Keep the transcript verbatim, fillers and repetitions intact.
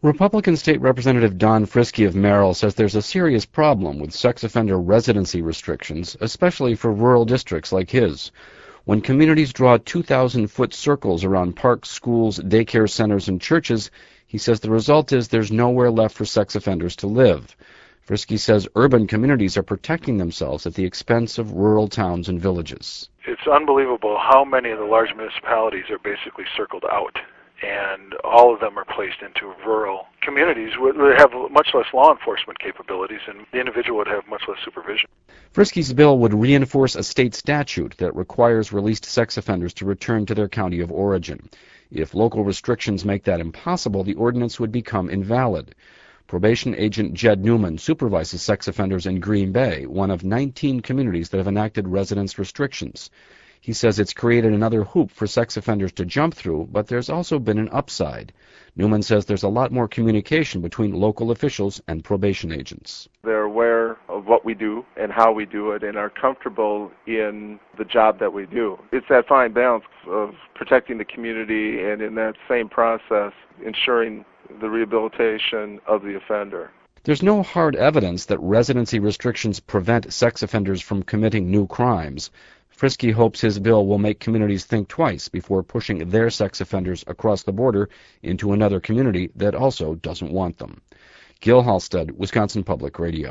Republican State Representative Don Friske of Merrill says there's a serious problem with sex offender residency restrictions, especially for rural districts like his. When communities draw two thousand foot circles around parks, schools, daycare centers, and churches, he says the result is there's nowhere left for sex offenders to live. Friske says urban communities are protecting themselves at the expense of rural towns and villages. It's unbelievable how many of the large municipalities are basically circled out, and all of them are placed into rural communities where they have much less law enforcement capabilities, and the individual would have much less supervision. Friske's bill would reinforce a state statute that requires released sex offenders to return to their county of origin. If local restrictions make that impossible, the ordinance would become invalid. Probation agent Jed Newman supervises sex offenders in Green Bay, one of nineteen communities that have enacted residence restrictions. He says it's created another hoop for sex offenders to jump through, but there's also been an upside. Newman says there's a lot more communication between local officials and probation agents. They're aware of what we do and how we do it and are comfortable in the job that we do. It's that fine balance of protecting the community and in that same process ensuring the rehabilitation of the offender. There's no hard evidence that residency restrictions prevent sex offenders from committing new crimes. Friske hopes his bill will make communities think twice before pushing their sex offenders across the border into another community that also doesn't want them. Gil Halstead, Wisconsin Public Radio.